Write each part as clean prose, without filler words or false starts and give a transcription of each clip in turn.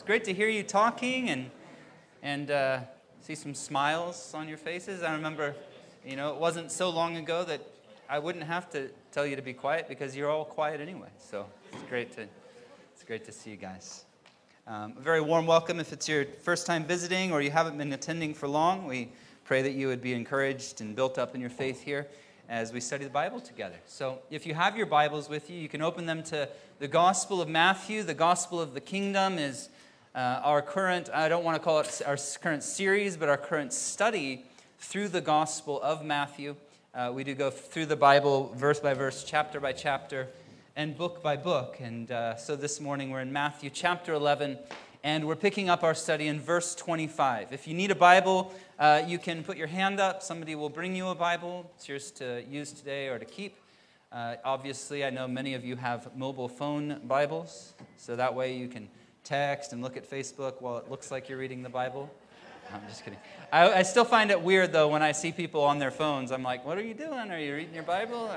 great to hear you talking and see some smiles on your faces. I remember, it wasn't so long ago that I wouldn't have to tell you to be quiet because you're all quiet anyway. So it's great to see you guys. A very warm welcome if it's your first time visiting or you haven't been attending for long. We pray that you would be encouraged and built up in your faith here as we study the Bible together. So if you have your Bibles with you, you can open them to the Gospel of Matthew. The Gospel of the Kingdom is our current, I don't want to call it our current series, but our current study through the Gospel of Matthew. We do go through the Bible verse by verse, chapter by chapter, and book by book. And so this morning we're in Matthew chapter 11, and we're picking up our study in verse 25. If you need a Bible, you can put your hand up. Somebody will bring you a Bible. It's yours to use today or to keep. Obviously, I know many of you have mobile phone Bibles, so that way you can text and look at Facebook while it looks like you're reading the Bible. I'm just kidding. I still find it weird, though, when I see people on their phones. I'm like, what are you doing? Are you reading your Bible?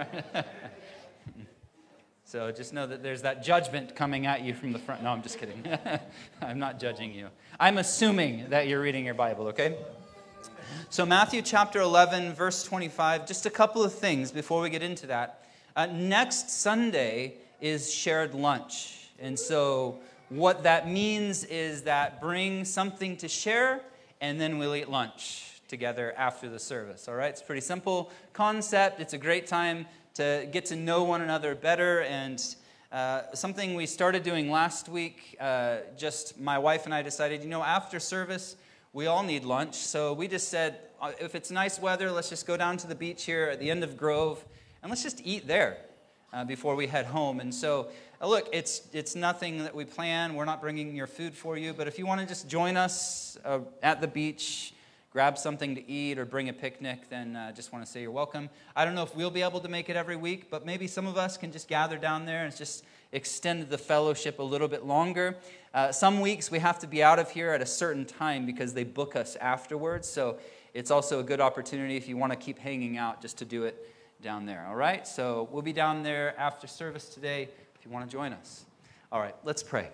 So just know that there's that judgment coming at you from the front. No, I'm just kidding. I'm not judging you. I'm assuming that you're reading your Bible, okay? So Matthew chapter 11, verse 25, just a couple of things before we get into that. Next Sunday is shared lunch. And so what that means is that bring something to share, and then we'll eat lunch together after the service, all right? It's a pretty simple concept. It's a great time to get to know one another better, and something we started doing last week, just my wife and I decided, after service, we all need lunch, so we just said, if it's nice weather, let's just go down to the beach here at the end of Grove, and let's just eat there before we head home. And so, look, it's nothing that we plan. We're not bringing your food for you, but if you want to just join us at the beach, grab something to eat or bring a picnic, then just want to say you're welcome. I don't know if we'll be able to make it every week, but maybe some of us can just gather down there and just extend the fellowship a little bit longer. Some weeks we have to be out of here at a certain time because they book us afterwards, so it's also a good opportunity if you want to keep hanging out just to do it down there, all right? So we'll be down there after service today if you want to join us. All right, let's pray.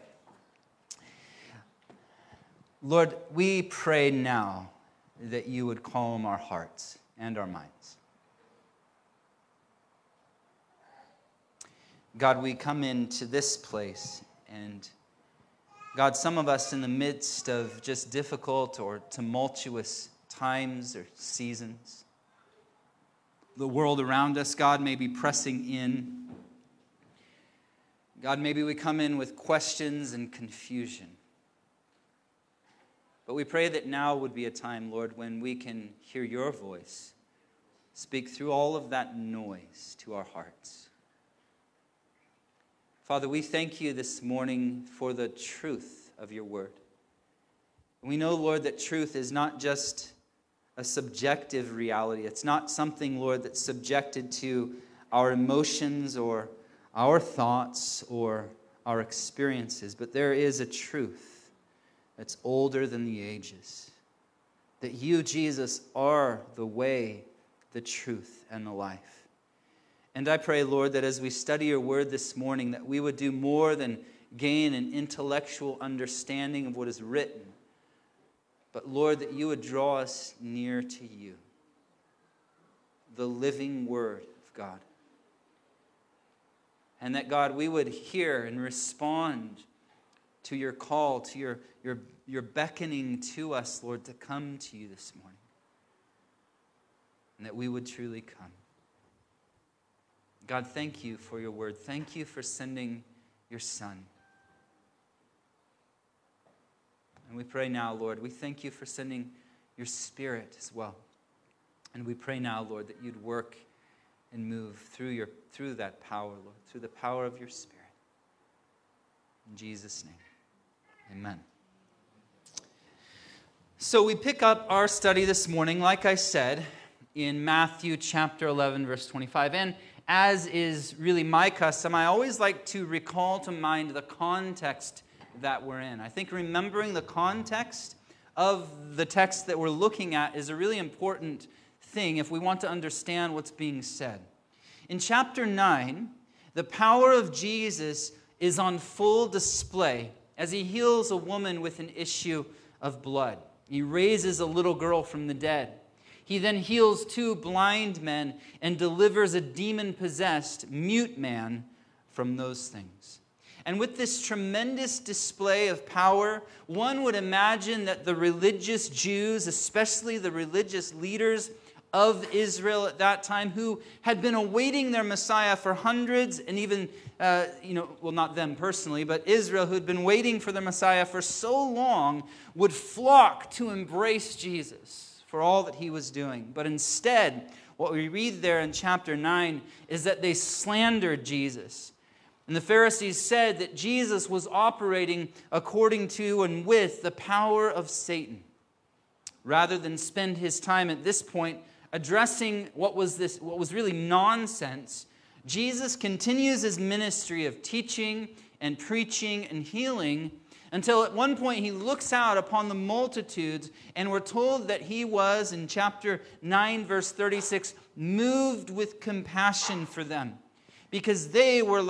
Lord, we pray now that you would calm our hearts and our minds. God, we come into this place, and God, some of us in the midst of just difficult or tumultuous times or seasons, the world around us, God, may be pressing in. God, maybe we come in with questions and confusion. But we pray that now would be a time, Lord, when we can hear your voice speak through all of that noise to our hearts. Father, we thank you this morning for the truth of your word. We know, Lord, that truth is not just a subjective reality. It's not something, Lord, that's subjected to our emotions or our thoughts or our experiences, but there is a truth that's older than the ages. That you, Jesus, are the way, the truth, and the life. And I pray, Lord, that as we study your word this morning, that we would do more than gain an intellectual understanding of what is written. But, Lord, that you would draw us near to you, the living word of God. And that, God, we would hear and respond to your call, to your beckoning to us, Lord, to come to you this morning. And that we would truly come. God, thank you for your word. Thank you for sending your Son. And we pray now, Lord, we thank you for sending your Spirit as well. And we pray now, Lord, that you'd work and move through that power, Lord, through the power of your Spirit. In Jesus' name. Amen. So we pick up our study this morning, like I said, in Matthew chapter 11, verse 25. And as is really my custom, I always like to recall to mind the context that we're in. I think remembering the context of the text that we're looking at is a really important thing if we want to understand what's being said. In chapter 9, the power of Jesus is on full display as he heals a woman with an issue of blood. He raises a little girl from the dead. He then heals 2 blind men and delivers a demon-possessed mute man from those things. And with this tremendous display of power, one would imagine that the religious Jews, especially the religious leaders of Israel at that time, who had been awaiting their Messiah for hundreds, and even, not them personally, but Israel, who had been waiting for their Messiah for so long, would flock to embrace Jesus for all that he was doing. But instead, what we read there in chapter 9 is that they slandered Jesus. And the Pharisees said that Jesus was operating according to and with the power of Satan. Rather than spend his time at this point addressing what was really nonsense, Jesus continues his ministry of teaching and preaching and healing until at one point he looks out upon the multitudes, and we're told that he was, in chapter 9, verse 36, moved with compassion for them, because they were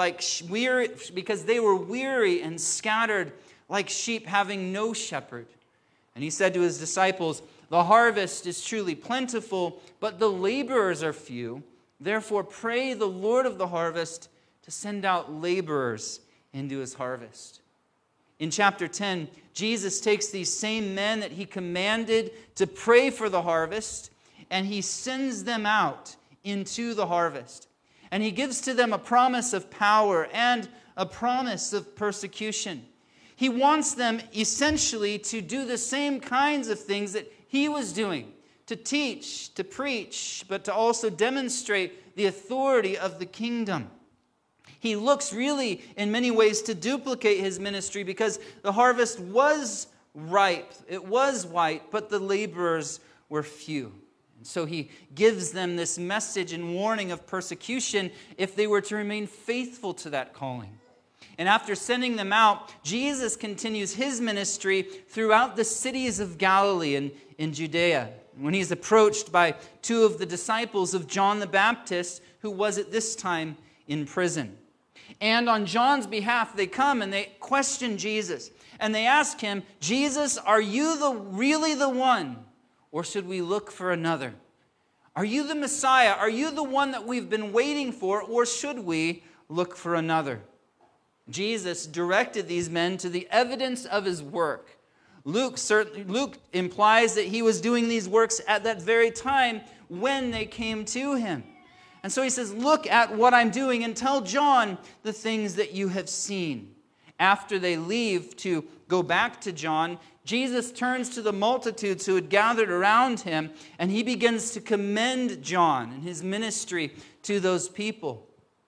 weary and scattered like sheep having no shepherd. And he said to his disciples, "The harvest is truly plentiful, but the laborers are few. Therefore pray the Lord of the harvest to send out laborers into his harvest." In chapter 10, Jesus takes these same men that he commanded to pray for the harvest, and he sends them out into the harvest. And he gives to them a promise of power and a promise of persecution. He wants them essentially to do the same kinds of things that he was doing, to teach, to preach, but to also demonstrate the authority of the kingdom. He looks really, in many ways, to duplicate his ministry because the harvest was ripe, it was white, but the laborers were few. And so he gives them this message and warning of persecution if they were to remain faithful to that calling. And after sending them out, Jesus continues his ministry throughout the cities of Galilee and in Judea. When he's approached by 2 of the disciples of John the Baptist, who was at this time in prison. And on John's behalf, they come and they question Jesus. And they ask him, "Jesus, are you really the one? Or should we look for another? Are you the Messiah? Are you the one that we've been waiting for? Or should we look for another?" Jesus directed these men to the evidence of his work. Luke implies that he was doing these works at that very time when they came to him. And so he says, "Look at what I'm doing and tell John the things that you have seen." After they leave to go back to John, Jesus turns to the multitudes who had gathered around him, and he begins to commend John and his ministry to those people.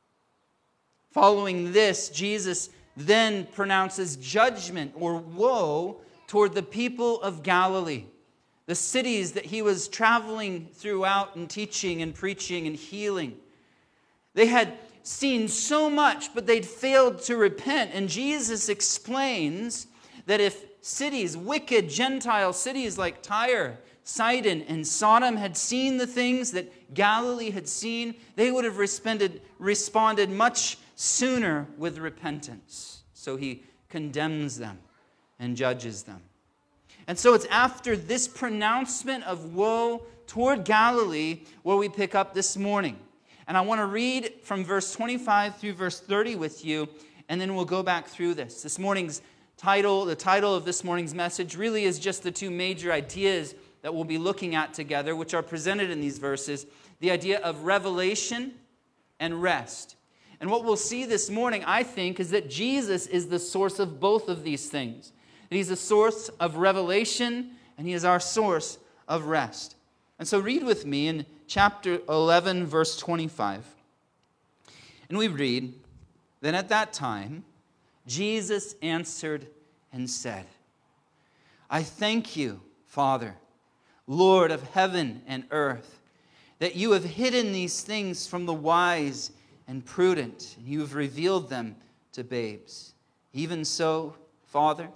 Following this, Jesus then pronounces judgment or woe toward the people of Galilee, the cities that he was traveling throughout and teaching and preaching and healing. They had seen so much, but they'd failed to repent. And Jesus explains that if cities, wicked Gentile cities like Tyre, Sidon, and Sodom had seen the things that Galilee had seen, they would have responded much sooner with repentance. So he condemns them and judges them. And so it's after this pronouncement of woe toward Galilee where we pick up this morning. And I want to read from verse 25 through verse 30 with you, and then we'll go back through this. The title of this morning's message really is just the 2 major ideas that we'll be looking at together, which are presented in these verses: the idea of revelation and rest. And what we'll see this morning, I think, is that Jesus is the source of both of these things. That he's the source of revelation, and he is our source of rest. And so read with me in chapter 11, verse 25. And we read, "Then at that time, Jesus answered and said, 'I thank you, Father, Lord of heaven and earth, that you have hidden these things from the wise and prudent, and you have revealed them to babes. Even so, Father,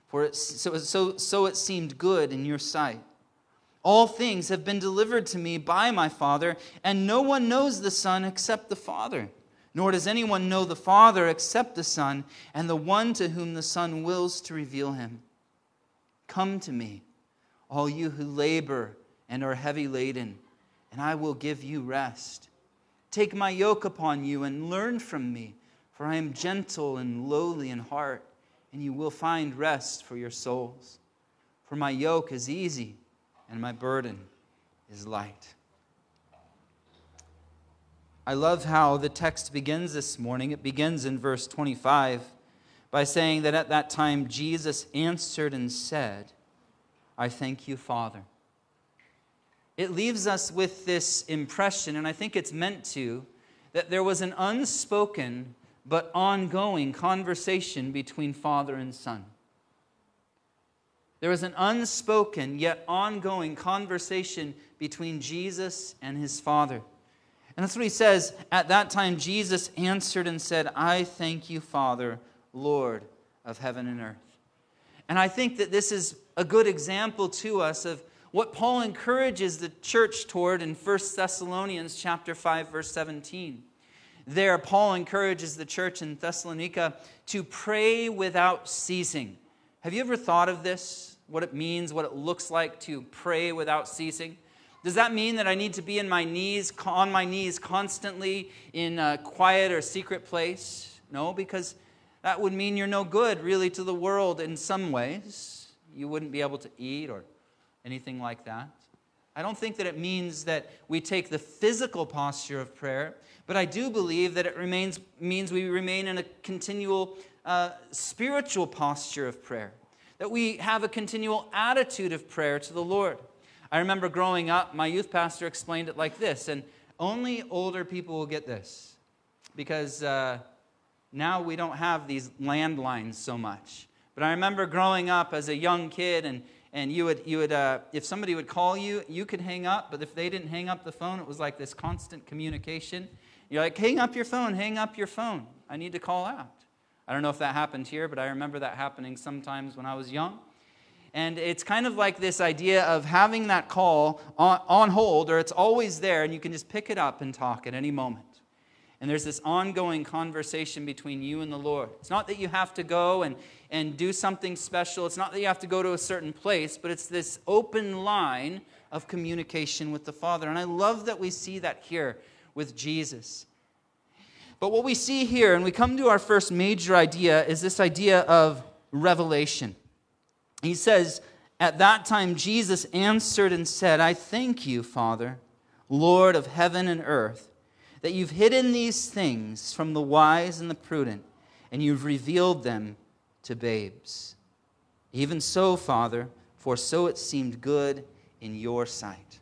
so it seemed good in your sight. All things have been delivered to me by my Father, and no one knows the Son except the Father, Nor does anyone know the Father except the Son, and the one to whom the Son wills to reveal him. Come to me, all you who labor and are heavy laden, and I will give you rest. Take my yoke upon you and learn from me, for I am gentle and lowly in heart, and you will find rest for your souls. For my yoke is easy, and my burden is light. I love how the text begins this morning. It begins in verse 25 by saying that at that time Jesus answered and said, I thank you, Father. It leaves us with this impression, and I think it's meant to, that there was an unspoken but ongoing conversation between Father and Son. There was an unspoken yet ongoing conversation between Jesus and his Father. And that's what he says. At that time, Jesus answered and said, I thank you, Father, Lord of heaven and earth. And I think that this is a good example to us of what Paul encourages the church toward in 1 Thessalonians chapter 5, verse 17. There, Paul encourages the church in Thessalonica to pray without ceasing. Have you ever thought of this? What it means, what it looks like to pray without ceasing? Does that mean that I need to be on my knees constantly in a quiet or secret place? No, because that would mean you're no good really to the world in some ways. You wouldn't be able to eat or anything like that. I don't think that it means that we take the physical posture of prayer, but I do believe that it means we remain in a continual spiritual posture of prayer, that we have a continual attitude of prayer to the Lord. I remember growing up, my youth pastor explained it like this, and only older people will get this, because now we don't have these landlines so much. But I remember growing up as a young kid, and you would if somebody would call you, you could hang up, but if they didn't hang up the phone, it was like this constant communication. You're like, hang up your phone, I need to call out. I don't know if that happened here, but I remember that happening sometimes when I was young. And it's kind of like this idea of having that call on hold, or it's always there, and you can just pick it up and talk at any moment. And there's this ongoing conversation between you and the Lord. It's not that you have to go and do something special. It's not that you have to go to a certain place, but it's this open line of communication with the Father. And I love that we see that here with Jesus. But what we see here, and we come to our first major idea, is this idea of revelation. He says, at that time Jesus answered and said, I thank you, Father, Lord of heaven and earth, that you've hidden these things from the wise and the prudent, and you've revealed them to babes. Even so, Father, for so it seemed good in your sight.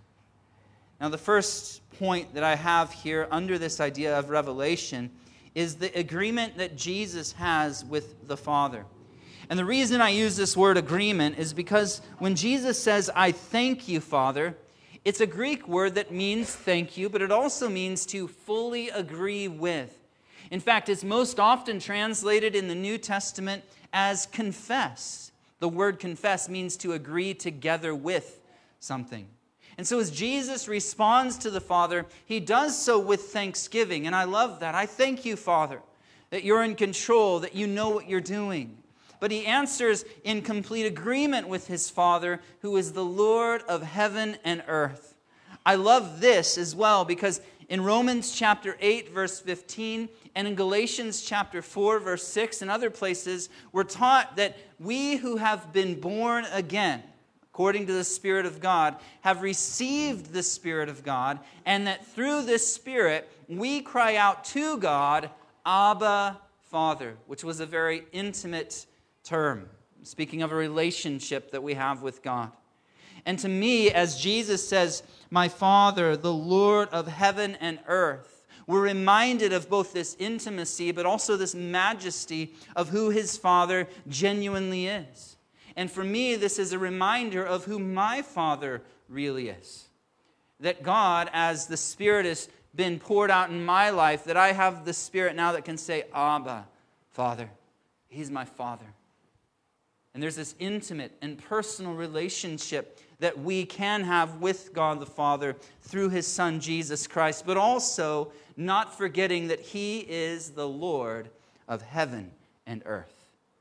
Now, the first point that I have here under this idea of revelation is the agreement that Jesus has with the Father. And the reason I use this word agreement is because when Jesus says, I thank you, Father, it's a Greek word that means thank you, but it also means to fully agree with. In fact, it's most often translated in the New Testament as confess. The word confess means to agree together with something. And so as Jesus responds to the Father, he does so with thanksgiving. And I love that. I thank you, Father, that you're in control, that you know what you're doing. But he answers in complete agreement with his Father, who is the Lord of heaven and earth. I love this as well because in Romans chapter 8, verse 15, and in Galatians chapter 4, verse 6, and other places, we're taught that we who have been born again, according to the Spirit of God, have received the Spirit of God, and that through this Spirit we cry out to God, Abba, Father, which was a very intimate term, speaking of a relationship that we have with God. And to me, as Jesus says, my Father, the Lord of heaven and earth, we're reminded of both this intimacy, but also this majesty of who his Father genuinely is. And for me, this is a reminder of who my Father really is. That God, as the Spirit has been poured out in my life, that I have the Spirit now that can say, Abba, Father. He's my Father. And there's this intimate and personal relationship that we can have with God the Father through His Son, Jesus Christ, but also not forgetting that He is the Lord of heaven and earth.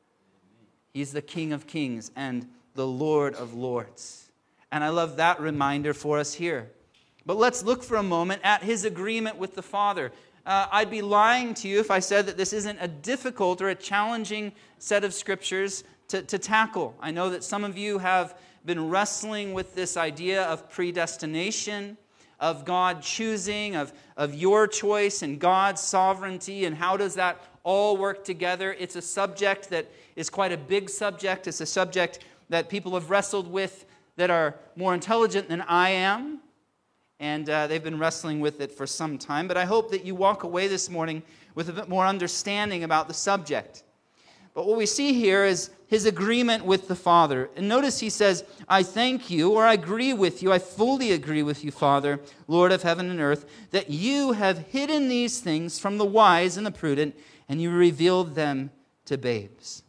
He's the King of kings and the Lord of lords. And I love that reminder for us here. But let's look for a moment at His agreement with the Father. I'd be lying to you if I said that this isn't a difficult or a challenging set of scriptures to tackle. I know that some of you have been wrestling with this idea of predestination, of God choosing, of your choice and God's sovereignty, and how does that all work together. It's a subject that is quite a big subject. It's a subject that people have wrestled with that are more intelligent than I am, and they've been wrestling with it for some time. But I hope that you walk away this morning with a bit more understanding about the subject. But what we see here is His agreement with the Father. And notice He says, I thank you, or I agree with you, I fully agree with you, Father, Lord of heaven and earth, that you have hidden these things from the wise and the prudent, and you revealed them to babes.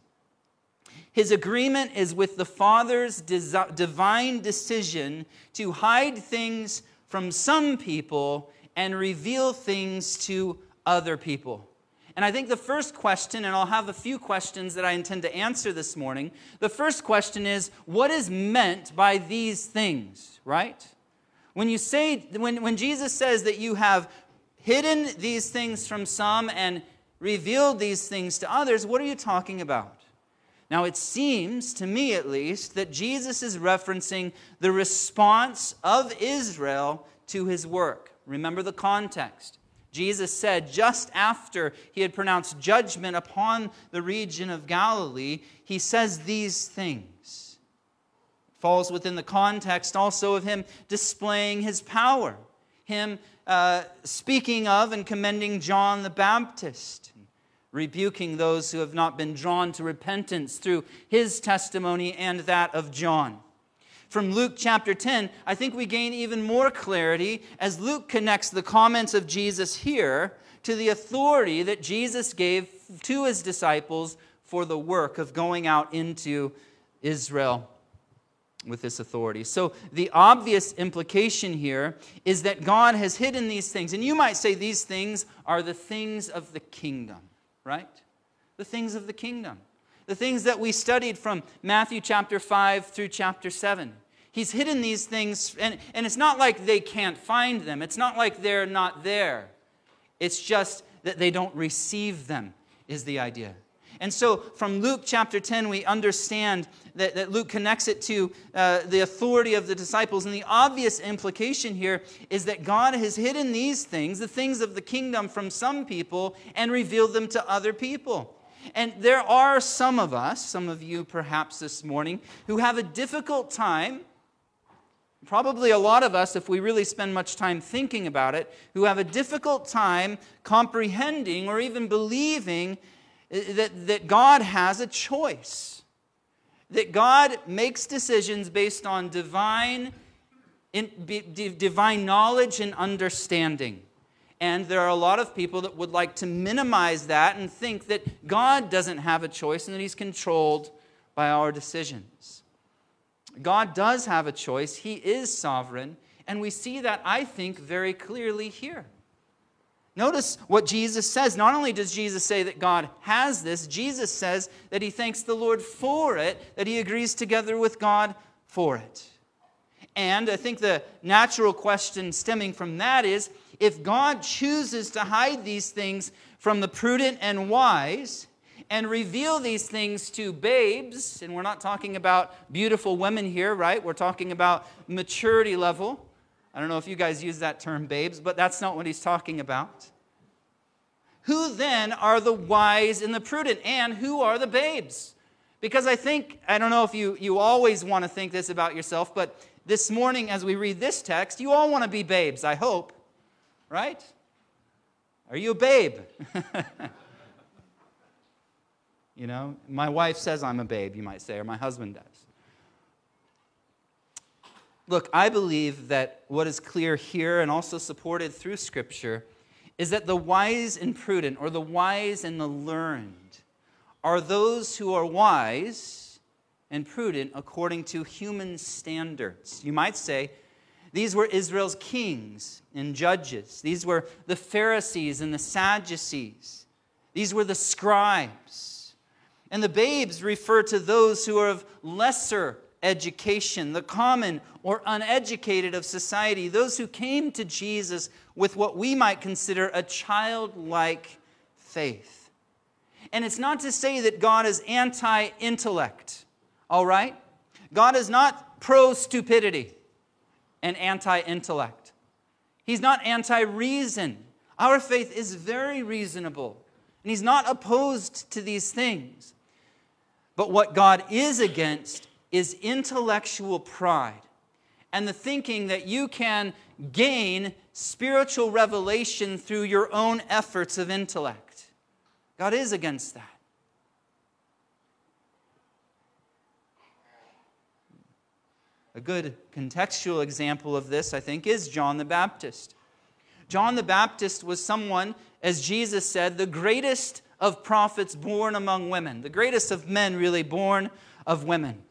His agreement is with the Father's divine decision to hide things from some people and reveal things to other people. And I think the first question, and I'll have a few questions that I intend to answer this morning. The first question is, what is meant by these things, right? When Jesus says that you have hidden these things from some and revealed these things to others, what are you talking about? Now, it seems, to me at least, that Jesus is referencing the response of Israel to His work. Remember the context. Jesus said just after He had pronounced judgment upon the region of Galilee, He says these things. It falls within the context also of Him displaying His power, Him speaking of and commending John the Baptist, rebuking those who have not been drawn to repentance through his testimony and that of John. From Luke chapter 10, I think we gain even more clarity as Luke connects the comments of Jesus here to the authority that Jesus gave to His disciples for the work of going out into Israel with this authority. So the obvious implication here is that God has hidden these things. And you might say these things are the things of the kingdom. Right? The things of the kingdom. The things that we studied from Matthew chapter 5 through chapter 7. He's hidden these things, and it's not like they can't find them. It's not like they're not there. It's just that they don't receive them, is the idea. And so from Luke chapter 10, we understand that Luke connects it to the authority of the disciples. And the obvious implication here is that God has hidden these things, the things of the kingdom, from some people and revealed them to other people. And there are some of us, some of you perhaps this morning, who have a difficult time, probably a lot of us if we really spend much time thinking about it, who have a difficult time comprehending or even believing that God has a choice, that God makes decisions based on divine knowledge and understanding. And there are a lot of people that would like to minimize that and think that God doesn't have a choice and that He's controlled by our decisions. God does have a choice. He is sovereign. And we see that, I think, very clearly here. Notice what Jesus says. Not only does Jesus say that God has this, Jesus says that He thanks the Lord for it, that He agrees together with God for it. And I think the natural question stemming from that is, if God chooses to hide these things from the prudent and wise and reveal these things to babes, and we're not talking about beautiful women here, right? We're talking about maturity level. I don't know if you guys use that term, babes, but that's not what He's talking about. Who then are the wise and the prudent, and who are the babes? Because I don't know if you always want to think this about yourself, but this morning as we read this text, you all want to be babes, I hope. Right? Are you a babe? You know, my wife says I'm a babe, you might say, or my husband does. Look, I believe that what is clear here and also supported through Scripture is that the wise and prudent, or the wise and the learned, are those who are wise and prudent according to human standards. You might say, these were Israel's kings and judges. These were the Pharisees and the Sadducees. These were the scribes. And the babes refer to those who are of lesser education, the common or uneducated of society, those who came to Jesus with what we might consider a childlike faith. And it's not to say that God is anti-intellect, all right? God is not pro-stupidity and anti-intellect. He's not anti-reason. Our faith is very reasonable, and He's not opposed to these things. But what God is against is intellectual pride and the thinking that you can gain spiritual revelation through your own efforts of intellect. God is against that. A good contextual example of this, I think, is John the Baptist. John the Baptist was someone, as Jesus said, the greatest of prophets born among women, the greatest of men really born of women.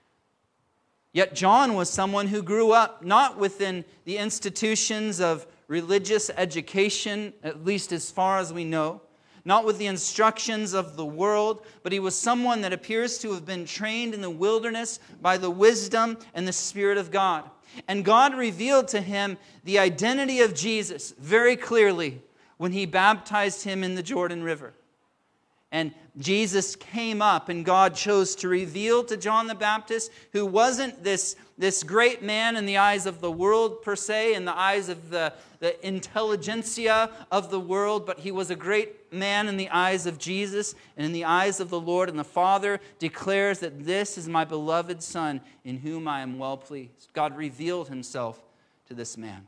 Yet John was someone who grew up not within the institutions of religious education, at least as far as we know, not with the instructions of the world, but he was someone that appears to have been trained in the wilderness by the wisdom and the Spirit of God. And God revealed to him the identity of Jesus very clearly when He baptized him in the Jordan River. And Jesus came up, and God chose to reveal to John the Baptist, who wasn't this great man in the eyes of the world per se, in the eyes of the intelligentsia of the world, but he was a great man in the eyes of Jesus and in the eyes of the Lord. And the Father declares that this is my beloved Son, in whom I am well pleased. God revealed Himself to this man,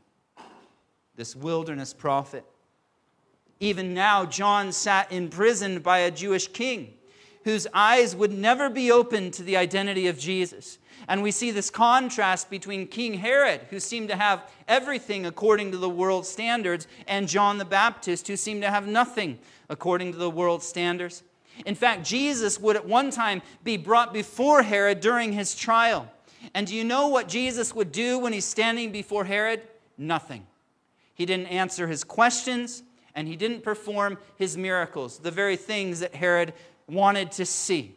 this wilderness prophet. Even now, John sat imprisoned by a Jewish king whose eyes would never be opened to the identity of Jesus. And we see this contrast between King Herod, who seemed to have everything according to the world's standards, and John the Baptist, who seemed to have nothing according to the world's standards. In fact, Jesus would at one time be brought before Herod during his trial. And do you know what Jesus would do when he's standing before Herod? Nothing. He didn't answer his questions, and he didn't perform his miracles, the very things that Herod wanted to see.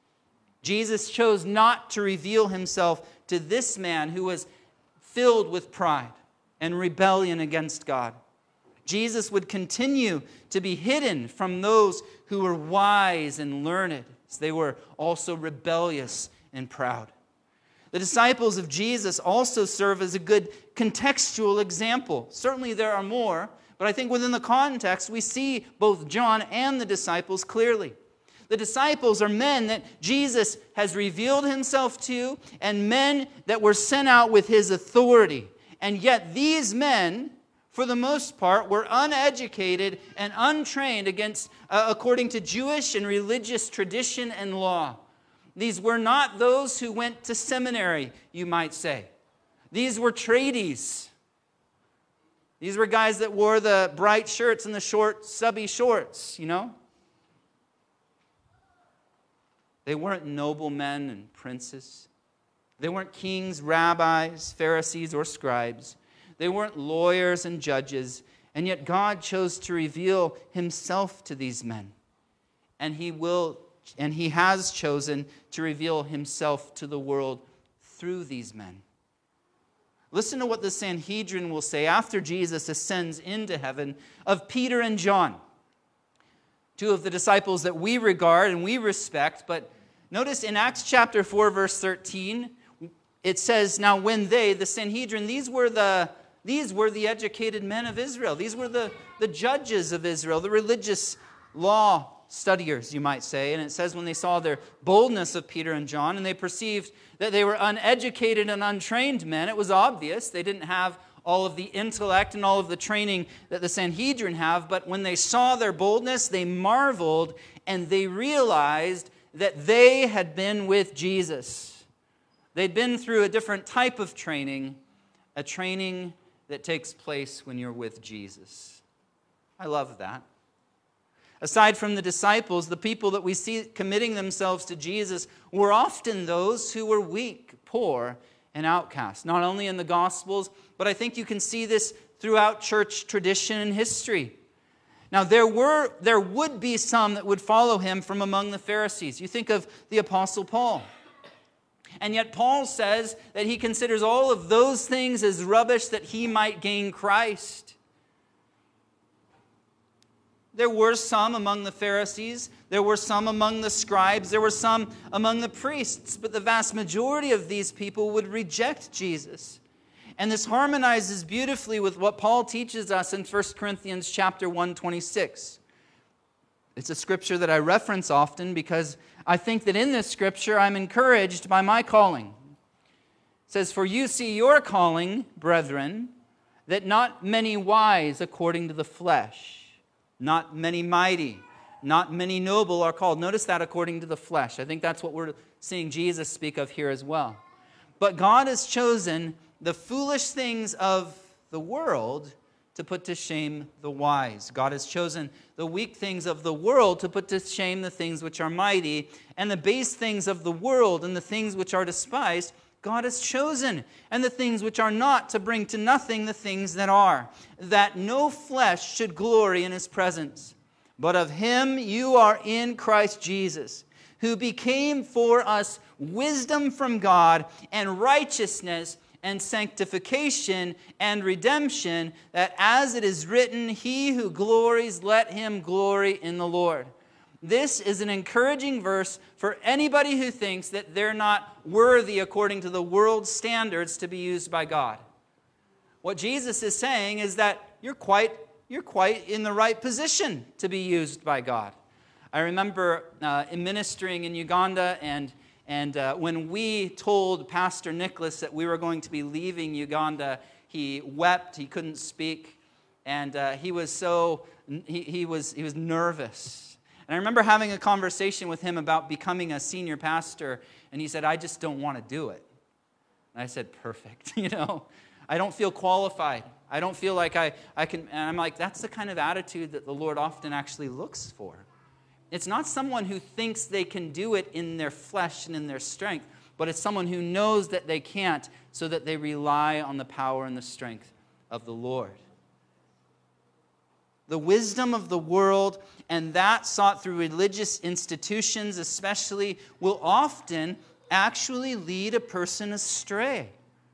Jesus chose not to reveal Himself to this man who was filled with pride and rebellion against God. Jesus would continue to be hidden from those who were wise and learned, as they were also rebellious and proud. The disciples of Jesus also serve as a good contextual example. Certainly there are more, but I think within the context, we see both John and the disciples clearly. The disciples are men that Jesus has revealed Himself to, and men that were sent out with His authority. And yet these men, for the most part, were uneducated and untrained according to Jewish and religious tradition and law. These were not those who went to seminary, you might say. These were tradies. These were guys that wore the bright shirts and the short, stubby shorts, you know. They weren't noblemen and princes. They weren't kings, rabbis, Pharisees, or scribes. They weren't lawyers and judges. And yet God chose to reveal Himself to these men. And He has chosen to reveal Himself to the world through these men. Listen to what the Sanhedrin will say after Jesus ascends into heaven of Peter and John, two of the disciples that we regard and we respect. But notice in Acts chapter 4, verse 13, it says, now when they, the Sanhedrin, these were the educated men of Israel. These were the judges of Israel, the religious law studiers, you might say. And it says when they saw their boldness of Peter and John, and they perceived that they were uneducated and untrained men, it was obvious they didn't have all of the intellect and all of the training that the Sanhedrin have. But when they saw their boldness, they marveled, and they realized that they had been with Jesus. They'd been through a different type of training, a training that takes place when you're with Jesus. I love that. Aside from the disciples, the people that we see committing themselves to Jesus were often those who were weak, poor, and outcast. Not only in the Gospels, but I think you can see this throughout church tradition and history. Now, there would be some that would follow him from among the Pharisees. You think of the Apostle Paul. And yet Paul says that he considers all of those things as rubbish that he might gain Christ. There were some among the Pharisees. There were some among the scribes. There were some among the priests. But the vast majority of these people would reject Jesus. And this harmonizes beautifully with what Paul teaches us in 1 Corinthians chapter 1:26. It's a scripture that I reference often because I think that in this scripture I'm encouraged by my calling. It says, "For you see your calling, brethren, that not many wise according to the flesh, not many mighty, not many noble are called." Notice that, according to the flesh. I think that's what we're seeing Jesus speak of here as well. But God has chosen the foolish things of the world to put to shame the wise. God has chosen the weak things of the world to put to shame the things which are mighty, and the base things of the world and the things which are despised, God has chosen, and the things which are not to bring to nothing the things that are, that no flesh should glory in his presence. But of him you are in Christ Jesus, who became for us wisdom from God and righteousness and sanctification and redemption, that as it is written, he who glories, let him glory in the Lord. This is an encouraging verse for anybody who thinks that they're not worthy according to the world's standards to be used by God. What Jesus is saying is that you're quite in the right position to be used by God. I remember ministering in Uganda, and when we told Pastor Nicholas that we were going to be leaving Uganda, he wept. He couldn't speak, and he was nervous. And I remember having a conversation with him about becoming a senior pastor, and he said, "I just don't want to do it." And I said, "Perfect. I don't feel qualified. I don't feel like I can." And I'm like, that's the kind of attitude that the Lord often actually looks for. It's not someone who thinks they can do it in their flesh and in their strength, but it's someone who knows that they can't, so that they rely on the power and the strength of the Lord. The wisdom of the world, and that sought through religious institutions especially, will often actually lead a person astray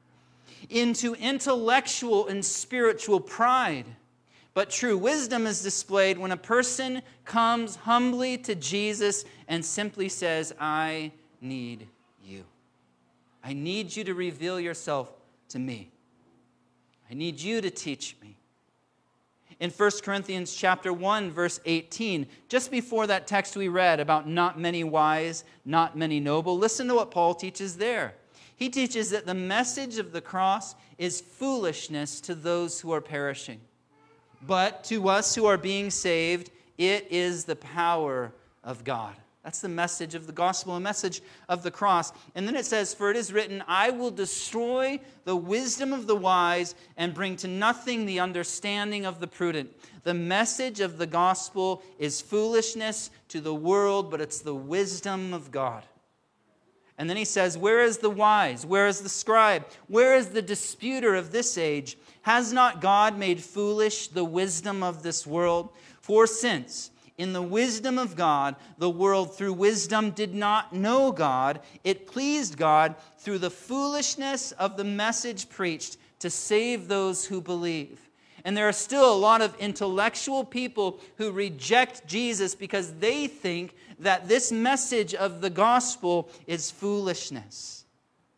into intellectual and spiritual pride. But true wisdom is displayed when a person comes humbly to Jesus and simply says, "I need you. I need you to reveal yourself to me. I need you to teach me." In 1 Corinthians chapter 1, verse 18, just before that text we read about not many wise, not many noble, listen to what Paul teaches there. He teaches that the message of the cross is foolishness to those who are perishing. But to us who are being saved, it is the power of God. That's the message of the gospel, a message of the cross. And then it says, "For it is written, I will destroy the wisdom of the wise and bring to nothing the understanding of the prudent." The message of the gospel is foolishness to the world, but it's the wisdom of God. And then he says, "Where is the wise? Where is the scribe? Where is the disputer of this age? Has not God made foolish the wisdom of this world? For since in the wisdom of God, the world through wisdom did not know God, it pleased God through the foolishness of the message preached to save those who believe." And there are still a lot of intellectual people who reject Jesus because they think that this message of the gospel is foolishness.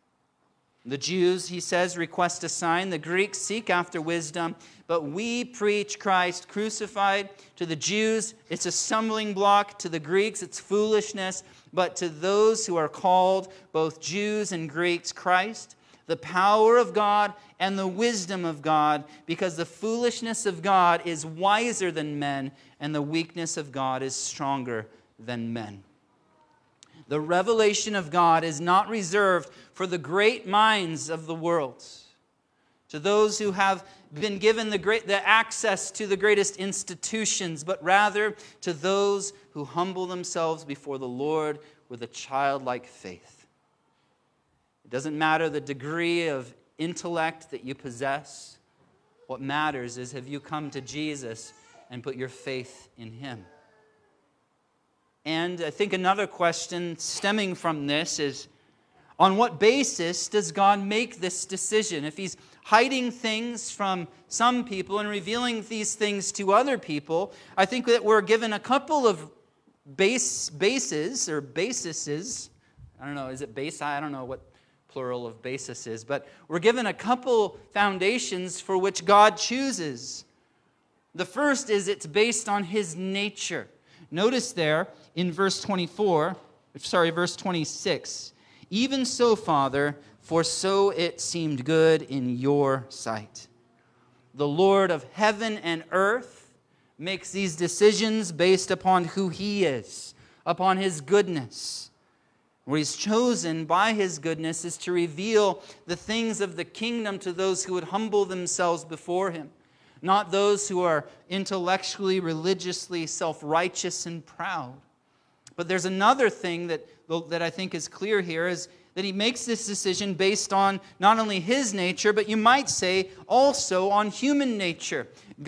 The Jews, he says, request a sign. The Greeks seek after wisdom. But we preach Christ crucified. To the Jews, it's a stumbling block. To the Greeks, it's foolishness. But to those who are called, both Jews and Greeks, Christ, the power of God and the wisdom of God, because the foolishness of God is wiser than men, and the weakness of God is stronger than men. The revelation of God is not reserved for the great minds of the world. to those who have been given the access to the greatest institutions, but rather to those who humble themselves before the Lord with a childlike faith. It doesn't matter the degree of intellect that you possess. What matters is, have you come to Jesus and put your faith in Him? And I think another question stemming from this is, on what basis does God make this decision? If He's hiding things from some people and revealing these things to other people, I think that we're given a couple of bases or basises. I don't know, is it base? I don't know what plural of basis is, but we're given a couple foundations for which God chooses. The first is it's based on His nature. Notice there in verse 26, even so, Father, for so it seemed good in your sight. The Lord of heaven and earth makes these decisions based upon who He is, upon His goodness. What He's chosen by His goodness is to reveal the things of the kingdom to those who would humble themselves before Him, not those who are intellectually, religiously, self-righteous and proud. But there's another thing that I think is clear here, is that He makes this decision based on not only His nature, but you might say also on human nature.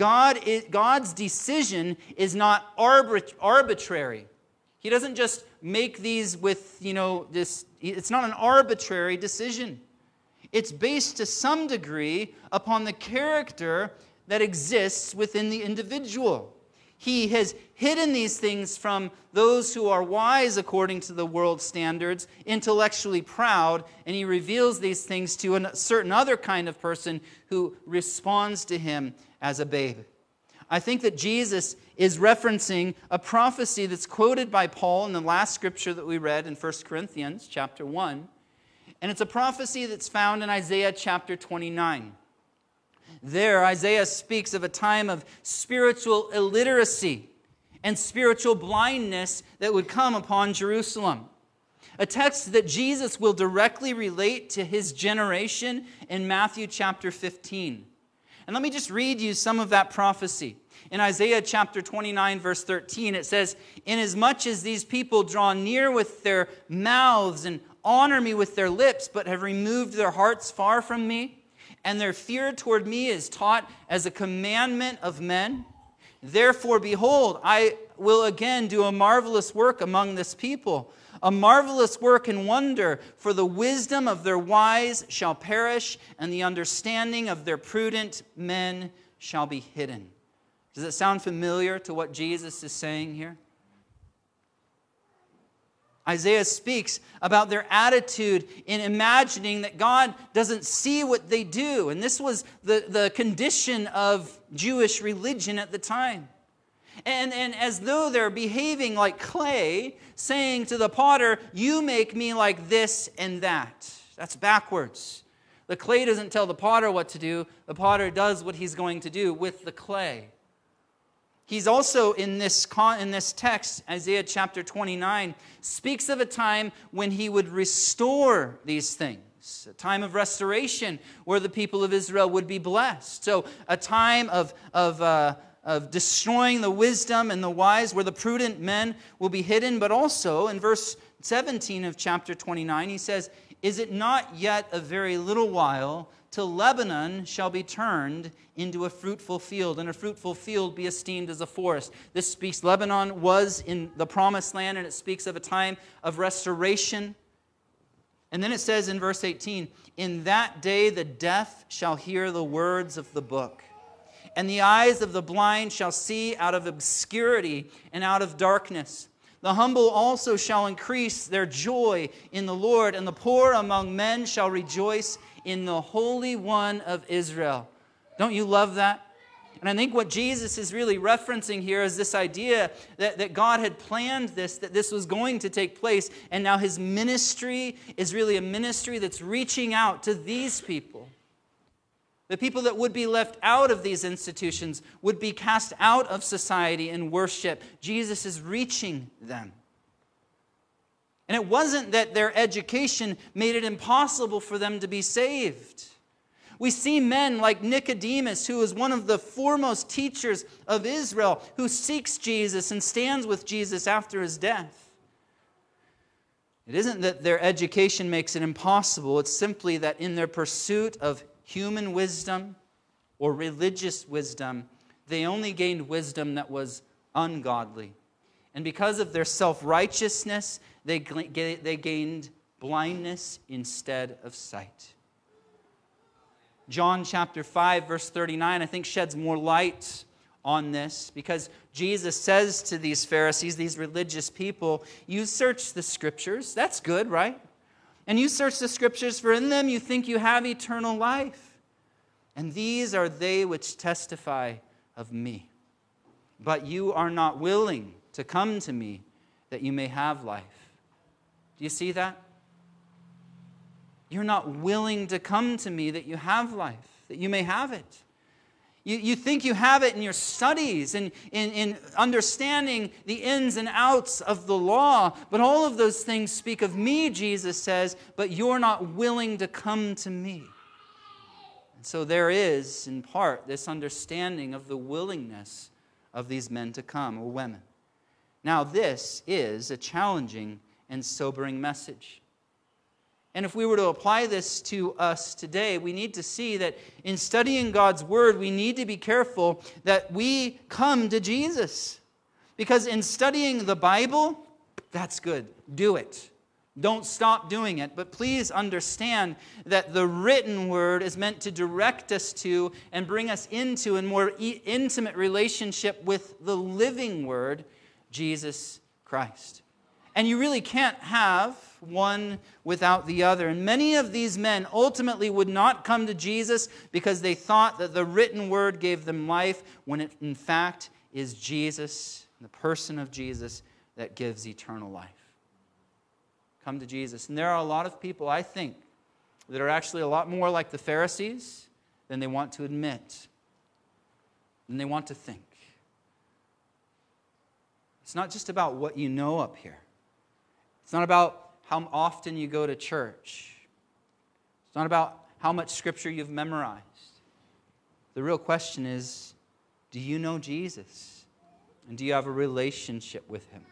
God's decision is not arbitrary. He doesn't just make these with, this. It's not an arbitrary decision. It's based to some degree upon the character that exists within the individual. He has hidden these things from those who are wise according to the world's standards, intellectually proud, and He reveals these things to a certain other kind of person who responds to Him as a babe. I think that Jesus is referencing a prophecy that's quoted by Paul in the last scripture that we read in 1 Corinthians chapter 1. And it's a prophecy that's found in Isaiah chapter 29. There, Isaiah speaks of a time of spiritual illiteracy and spiritual blindness that would come upon Jerusalem. A text that Jesus will directly relate to His generation in Matthew chapter 15. And let me just read you some of that prophecy. In Isaiah chapter 29, verse 13, it says, "Inasmuch as these people draw near with their mouths and honor me with their lips, but have removed their hearts far from me, and their fear toward me is taught as a commandment of men. Therefore, behold, I will again do a marvelous work among this people, a marvelous work and wonder, for the wisdom of their wise shall perish, and the understanding of their prudent men shall be hidden." Does it sound familiar to what Jesus is saying here? Isaiah speaks about their attitude in imagining that God doesn't see what they do. And this was the condition of Jewish religion at the time. And as though they're behaving like clay, saying to the potter, "You make me like this and that." That's backwards. The clay doesn't tell the potter what to do. The potter does what he's going to do with the clay. He's also, in this text, Isaiah chapter 29, speaks of a time when He would restore these things. A time of restoration where the people of Israel would be blessed. So a time of destroying the wisdom and the wise, where the prudent men will be hidden. But also in verse 17 of chapter 29, He says, "Is it not yet a very little while till Lebanon shall be turned into a fruitful field, and a fruitful field be esteemed as a forest?" This speaks, Lebanon was in the promised land, and it speaks of a time of restoration. And then it says in verse 18, "In that day the deaf shall hear the words of the book, and the eyes of the blind shall see out of obscurity and out of darkness. The humble also shall increase their joy in the Lord, and the poor among men shall rejoice in the Holy One of Israel." Don't you love that? And I think what Jesus is really referencing here is this idea that God had planned this, that this was going to take place, and now His ministry is really a ministry that's reaching out to these people. The people that would be left out of these institutions, would be cast out of society and worship. Jesus is reaching them. And it wasn't that their education made it impossible for them to be saved. We see men like Nicodemus, who is one of the foremost teachers of Israel, who seeks Jesus and stands with Jesus after his death. It isn't that their education makes it impossible. It's simply that in their pursuit of human wisdom or religious wisdom, they only gained wisdom that was ungodly. And because of their self-righteousness, they gained blindness instead of sight. John chapter 5, verse 39, I think sheds more light on this, because Jesus says to these Pharisees, these religious people, you search the Scriptures. That's good, right? And you search the Scriptures, for in them you think you have eternal life. And these are they which testify of me. But you are not willing to come to me that you may have life. Do you see that? You're not willing to come to me that you have life, that you may have it. You think you have it in your studies and in understanding the ins and outs of the law, but all of those things speak of me, Jesus says, but you're not willing to come to me. And so there is, in part, this understanding of the willingness of these men to come, or women. Now, this is a challenging and sobering message. And if we were to apply this to us today, we need to see that in studying God's Word, we need to be careful that we come to Jesus. Because in studying the Bible, that's good. Do it. Don't stop doing it. But please understand that the written Word is meant to direct us to and bring us into a more intimate relationship with the living Word, Jesus Christ. And you really can't have one without the other. And many of these men ultimately would not come to Jesus because they thought that the written word gave them life, when it in fact is Jesus, the person of Jesus, that gives eternal life. Come to Jesus. And there are a lot of people, I think, that are actually a lot more like the Pharisees than they want to admit, than they want to think. It's not just about what you know up here. It's not about how often you go to church. It's not about how much Scripture you've memorized. The real question is, do you know Jesus? And do you have a relationship with Him?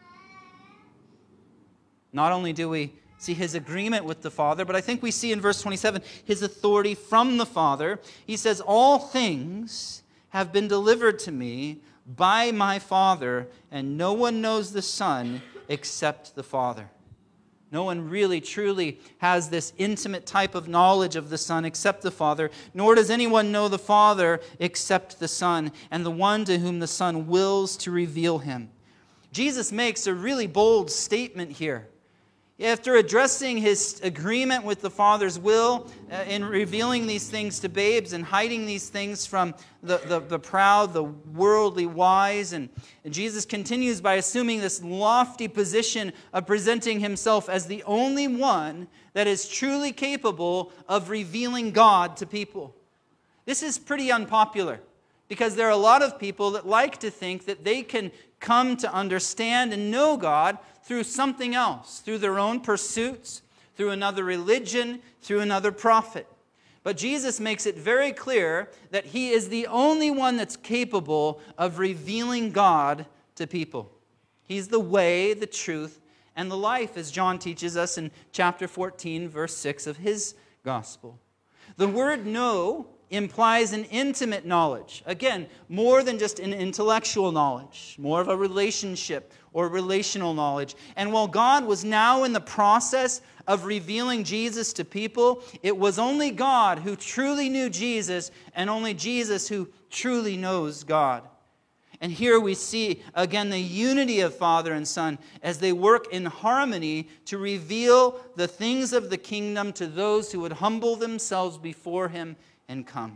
Not only do we see His agreement with the Father, but I think we see in verse 27 His authority from the Father. He says, all things have been delivered to me by my Father, and no one knows the Son except the Father. No one really, truly has this intimate type of knowledge of the Son except the Father, nor does anyone know the Father except the Son, and the one to whom the Son wills to reveal Him. Jesus makes a really bold statement here. After addressing His agreement with the Father's will in revealing these things to babes and hiding these things from the proud, the worldly wise, and Jesus continues by assuming this lofty position of presenting Himself as the only one that is truly capable of revealing God to people. This is pretty unpopular, because there are a lot of people that like to think that they can come to understand and know God through something else, through their own pursuits, through another religion, through another prophet. But Jesus makes it very clear that He is the only one that's capable of revealing God to people. He's the way, the truth, and the life, as John teaches us in chapter 14, verse 6 of his gospel. The word know implies an intimate knowledge. Again, more than just an intellectual knowledge, more of a relationship or relational knowledge. And while God was now in the process of revealing Jesus to people, it was only God who truly knew Jesus, and only Jesus who truly knows God. And here we see, again, the unity of Father and Son as they work in harmony to reveal the things of the kingdom to those who would humble themselves before Him and come.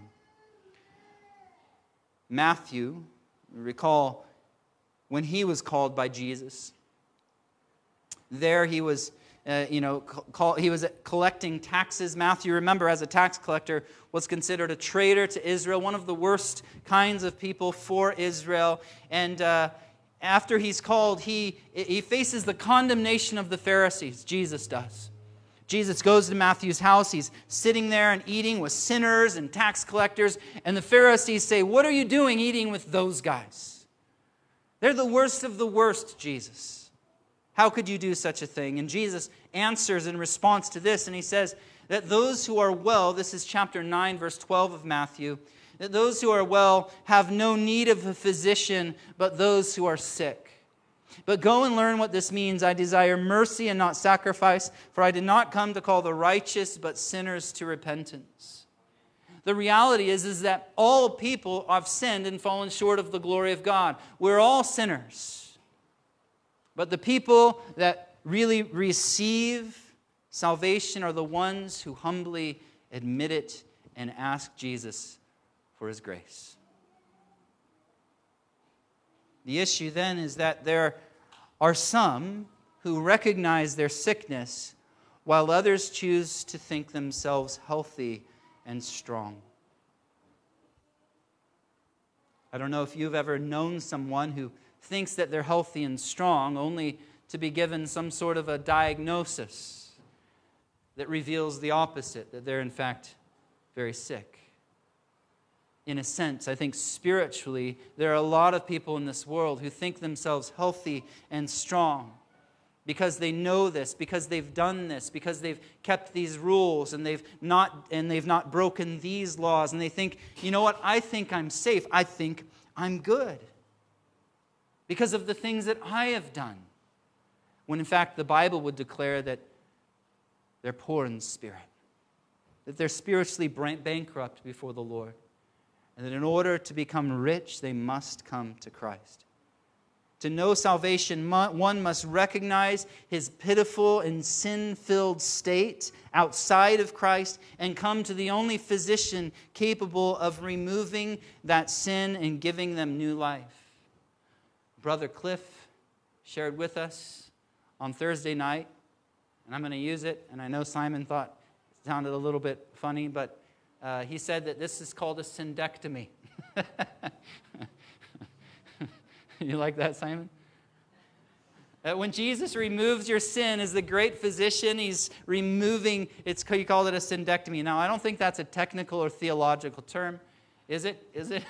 Matthew, recall when he was called by Jesus. There he was, he was collecting taxes. Matthew, remember, as a tax collector, was considered a traitor to Israel, one of the worst kinds of people for Israel. And after he's called, he faces the condemnation of the Pharisees. Jesus does. Jesus goes to Matthew's house. He's sitting there and eating with sinners and tax collectors. And the Pharisees say, "What are you doing eating with those guys? They're the worst of the worst, Jesus. How could you do such a thing?" And Jesus answers in response to this, and he says that those who are well, this is chapter 9, verse 12 of Matthew, that those who are well have no need of a physician, but those who are sick. But go and learn what this means. I desire mercy and not sacrifice, for I did not come to call the righteous, but sinners to repentance. The reality is that all people have sinned and fallen short of the glory of God. We're all sinners. But the people that really receive salvation are the ones who humbly admit it and ask Jesus for his grace. The issue then is that there are some who recognize their sickness while others choose to think themselves healthy and strong. I don't know if you've ever known someone who thinks that they're healthy and strong only to be given some sort of a diagnosis that reveals the opposite, that they're in fact very sick. In a sense, I think spiritually, there are a lot of people in this world who think themselves healthy and strong because they know this, because they've done this, because they've kept these rules and they've not broken these laws, and they think, you know what, I think I'm safe. I think I'm good because of the things that I have done. When in fact the Bible would declare that they're poor in spirit, that they're spiritually bankrupt before the Lord. And that in order to become rich, they must come to Christ. To know salvation, one must recognize his pitiful and sin-filled state outside of Christ and come to the only physician capable of removing that sin and giving them new life. Brother Cliff shared with us on Thursday night, and I'm going to use it, and I know Simon thought it sounded a little bit funny, but he said that this is called a syndectomy. You like that, Simon? When Jesus removes your sin as the great physician, he's removing, he called it a syndectomy. Now, I don't think that's a technical or theological term. Is it? Is it?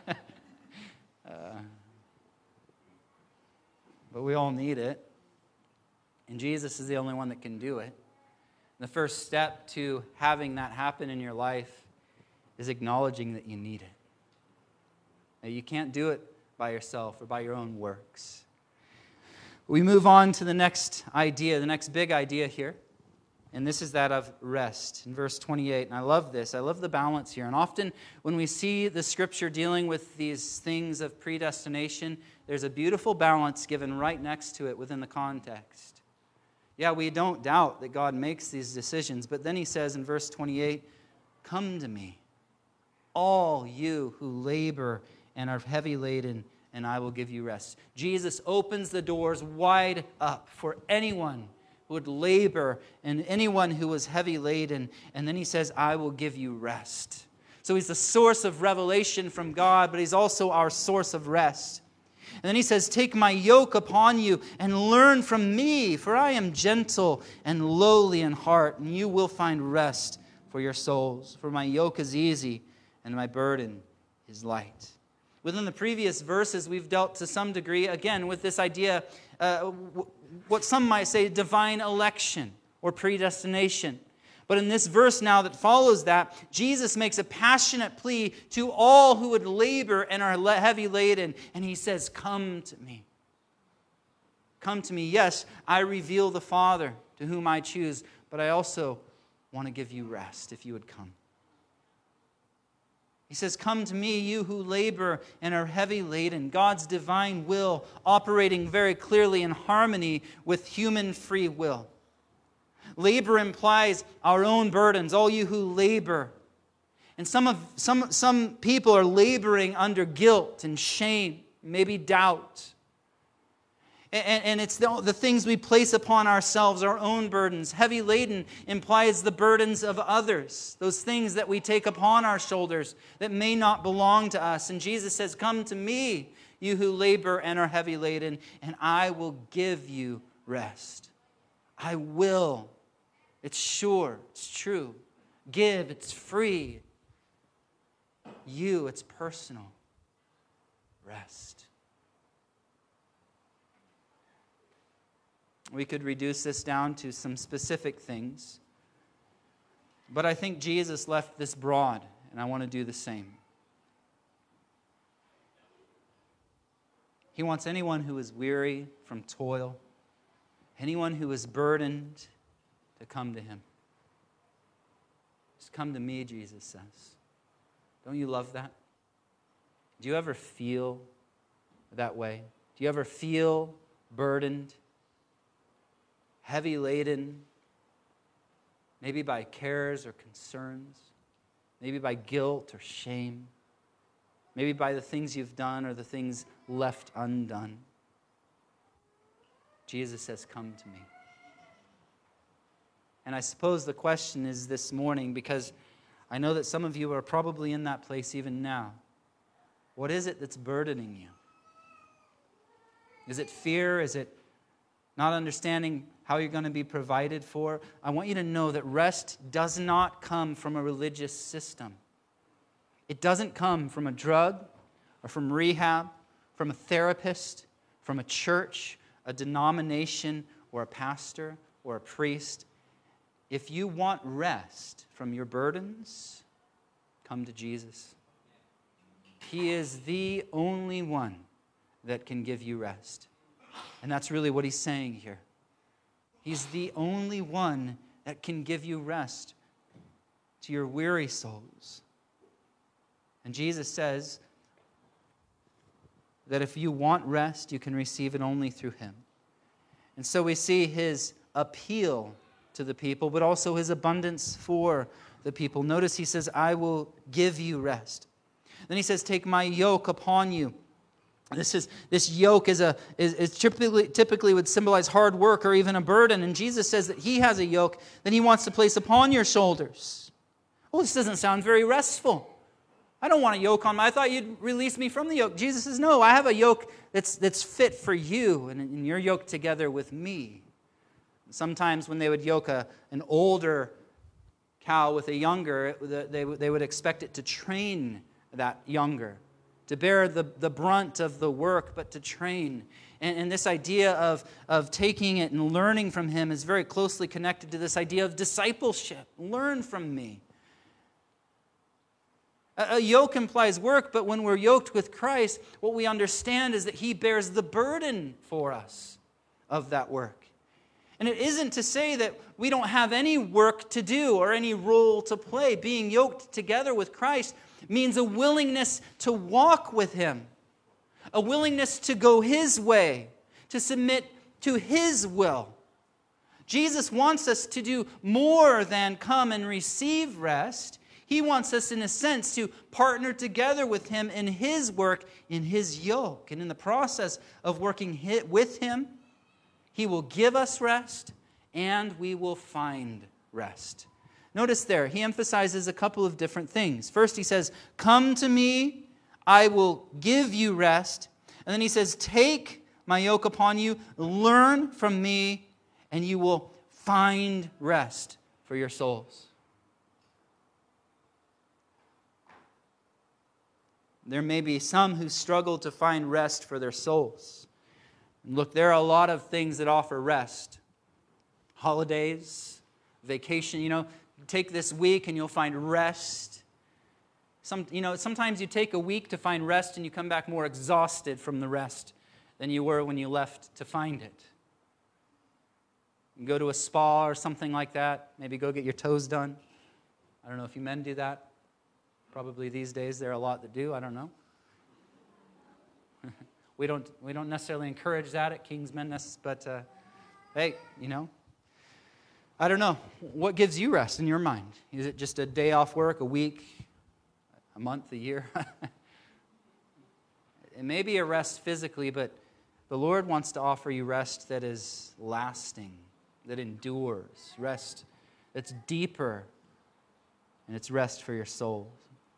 But we all need it. And Jesus is the only one that can do it. The first step to having that happen in your life is acknowledging that you need it. Now, you can't do it by yourself or by your own works. We move on to the next idea, the next big idea here, and this is that of rest in verse 28. And I love this. I love the balance here. And often when we see the Scripture dealing with these things of predestination, there's a beautiful balance given right next to it within the context. Yeah, we don't doubt that God makes these decisions, but then he says in verse 28, "Come to me, all you who labor and are heavy laden, and I will give you rest." Jesus opens the doors wide up for anyone who would labor and anyone who was heavy laden, and then he says, "I will give you rest." So he's the source of revelation from God, but he's also our source of rest. And then he says, "Take my yoke upon you and learn from me, for I am gentle and lowly in heart, and you will find rest for your souls. For my yoke is easy and my burden is light." Within the previous verses, we've dealt to some degree, again, with this idea, what some might say, divine election or predestination. But in this verse now that follows that, Jesus makes a passionate plea to all who would labor and are heavy laden. And he says, "Come to me. Come to me. Yes, I reveal the Father to whom I choose, but I also want to give you rest if you would come." He says, "Come to me, you who labor and are heavy laden." God's divine will operating very clearly in harmony with human free will. Labor implies our own burdens, all you who labor. And some people are laboring under guilt and shame, maybe doubt. And it's the things we place upon ourselves, our own burdens. Heavy laden implies the burdens of others, those things that we take upon our shoulders that may not belong to us. And Jesus says, "Come to me, you who labor and are heavy laden, and I will give you rest." I will It's sure. It's true. Give. It's free. You. It's personal. Rest. We could reduce this down to some specific things. But I think Jesus left this broad, and I want to do the same. He wants anyone who is weary from toil, anyone who is burdened, to come to Him. Just come to me, Jesus says. Don't you love that? Do you ever feel that way? Do you ever feel burdened, heavy laden, maybe by cares or concerns, maybe by guilt or shame, maybe by the things you've done or the things left undone? Jesus says, come to me. And I suppose the question is this morning, because I know that some of you are probably in that place even now. What is it that's burdening you? Is it fear? Is it not understanding how you're going to be provided for? I want you to know that rest does not come from a religious system. It doesn't come from a drug or from rehab, from a therapist, from a church, a denomination, or a pastor, or a priest. If you want rest from your burdens, come to Jesus. He is the only one that can give you rest. And that's really what he's saying here. He's the only one that can give you rest to your weary souls. And Jesus says that if you want rest, you can receive it only through Him. And so we see His appeal to the people, but also His abundance for the people. Notice He says, I will give you rest. Then He says, take my yoke upon you. This yoke is typically would symbolize hard work or even a burden. And Jesus says that He has a yoke that He wants to place upon your shoulders. Well, this doesn't sound very restful. I don't want a yoke on me. I thought you'd release me from the yoke. Jesus says, no, I have a yoke that's fit for you, and you're yoked together with me. Sometimes when they would yoke an older cow with a younger, they would expect it to train that younger, to bear the brunt of the work, but to train. And this idea of taking it and learning from Him is very closely connected to this idea of discipleship. Learn from me. A yoke implies work, but when we're yoked with Christ, what we understand is that He bears the burden for us of that work. And it isn't to say that we don't have any work to do or any role to play. Being yoked together with Christ means a willingness to walk with Him, a willingness to go His way, to submit to His will. Jesus wants us to do more than come and receive rest. He wants us, in a sense, to partner together with Him in His work, in His yoke. And in the process of working with Him, He will give us rest, and we will find rest. Notice there, He emphasizes a couple of different things. First, He says, come to me, I will give you rest. And then He says, take my yoke upon you, learn from me, and you will find rest for your souls. There may be some who struggle to find rest for their souls. Look, there are a lot of things that offer rest. Holidays, vacation, take this week and you'll find rest. Sometimes you take a week to find rest and you come back more exhausted from the rest than you were when you left to find it. You go to a spa or something like that, maybe go get your toes done. I don't know if you men do that. Probably these days there are a lot that do, I don't know. We don't necessarily encourage that at King's Men, but hey, I don't know. What gives you rest in your mind? Is it just a day off work, a week, a month, a year? It may be a rest physically, but the Lord wants to offer you rest that is lasting, that endures, rest that's deeper, and it's rest for your soul.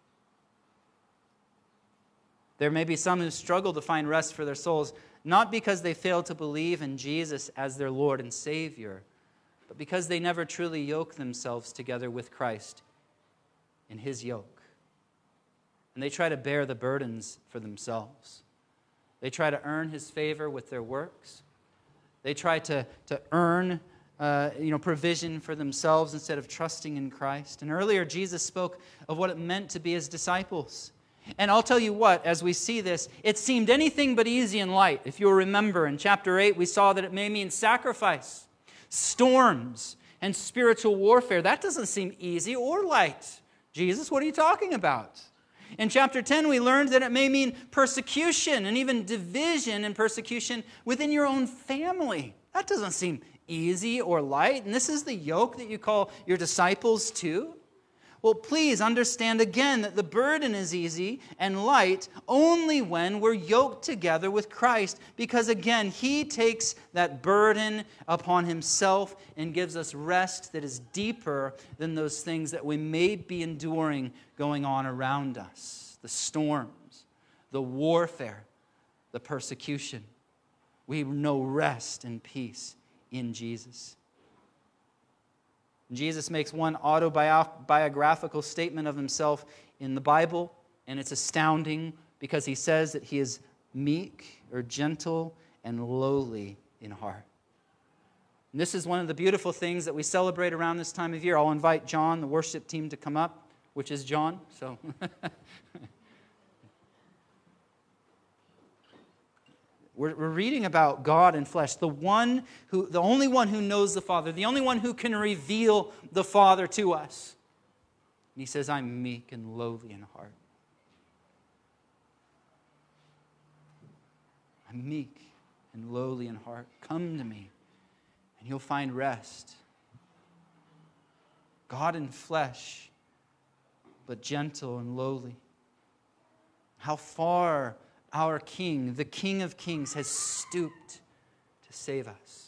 There may be some who struggle to find rest for their souls, not because they fail to believe in Jesus as their Lord and Savior, but because they never truly yoke themselves together with Christ in his yoke. And they try to bear the burdens for themselves. They try to earn his favor with their works. They try to earn provision for themselves instead of trusting in Christ. And earlier, Jesus spoke of what it meant to be his disciples. And I'll tell you what, as we see this, it seemed anything but easy and light. If you'll remember, in chapter 8, we saw that it may mean sacrifice, storms, and spiritual warfare. That doesn't seem easy or light. Jesus, what are you talking about? In chapter 10, we learned that it may mean persecution and even division and persecution within your own family. That doesn't seem easy or light. And this is the yoke that you call your disciples to. Well, please understand again that the burden is easy and light only when we're yoked together with Christ, because again, he takes that burden upon himself and gives us rest that is deeper than those things that we may be enduring going on around us. The storms, the warfare, the persecution. We know rest and peace in Jesus. Jesus makes one autobiographical statement of himself in the Bible, and it's astounding because he says that he is meek or gentle and lowly in heart. And this is one of the beautiful things that we celebrate around this time of year. I'll invite John, the worship team, to come up, which is John. So We're reading about God in flesh, the only one who knows the Father, the only one who can reveal the Father to us. And he says, I'm meek and lowly in heart. I'm meek and lowly in heart. Come to me, and you'll find rest. God in flesh, but gentle and lowly. How far our King, the King of Kings, has stooped to save us.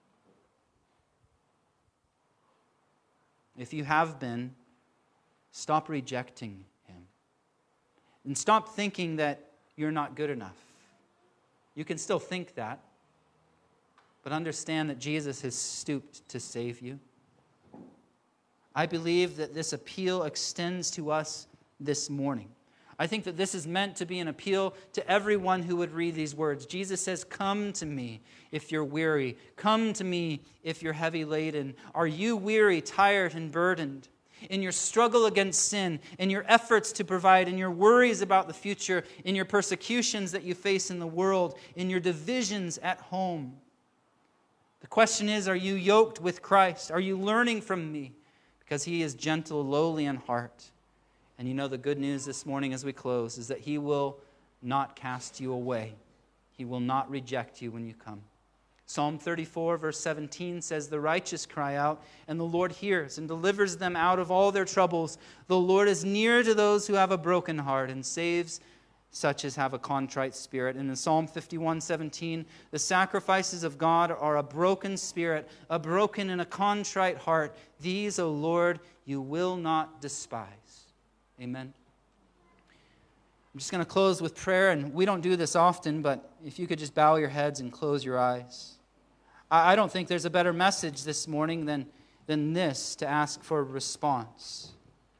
If you have been, stop rejecting him. And stop thinking that you're not good enough. You can still think that, but understand that Jesus has stooped to save you. I believe that this appeal extends to us this morning. I think that this is meant to be an appeal to everyone who would read these words. Jesus says, come to me if you're weary. Come to me if you're heavy laden. Are you weary, tired, and burdened? In your struggle against sin, in your efforts to provide, in your worries about the future, in your persecutions that you face in the world, in your divisions at home. The question is, are you yoked with Christ? Are you learning from me? Because he is gentle, lowly in heart. And you know the good news this morning as we close is that he will not cast you away. He will not reject you when you come. Psalm 34 verse 17 says, the righteous cry out, and the Lord hears and delivers them out of all their troubles. The Lord is near to those who have a broken heart and saves such as have a contrite spirit. And in Psalm 51:17, the sacrifices of God are a broken spirit, a broken and a contrite heart. These, O Lord, you will not despise. Amen. I'm just going to close with prayer, and we don't do this often, but if you could just bow your heads and close your eyes. I don't think there's a better message this morning than this to ask for a response.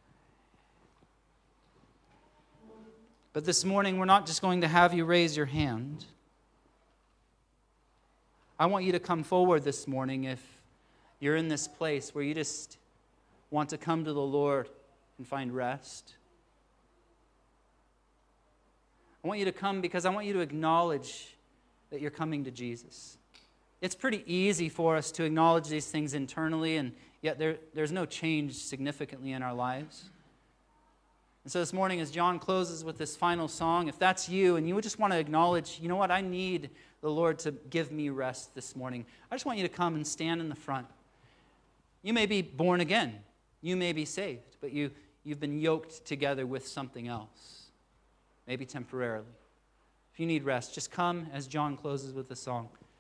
But this morning, we're not just going to have you raise your hand. I want you to come forward this morning if you're in this place where you just want to come to the Lord and find rest. I want you to come because I want you to acknowledge that you're coming to Jesus. It's pretty easy for us to acknowledge these things internally, and yet there's no change significantly in our lives. And so this morning, as John closes with this final song, if that's you and you would just want to acknowledge, you know what, I need the Lord to give me rest this morning, I just want you to come and stand in the front. You may be born again. You may be saved, but you've been yoked together with something else, maybe temporarily. If you need rest, just come as John closes with the song.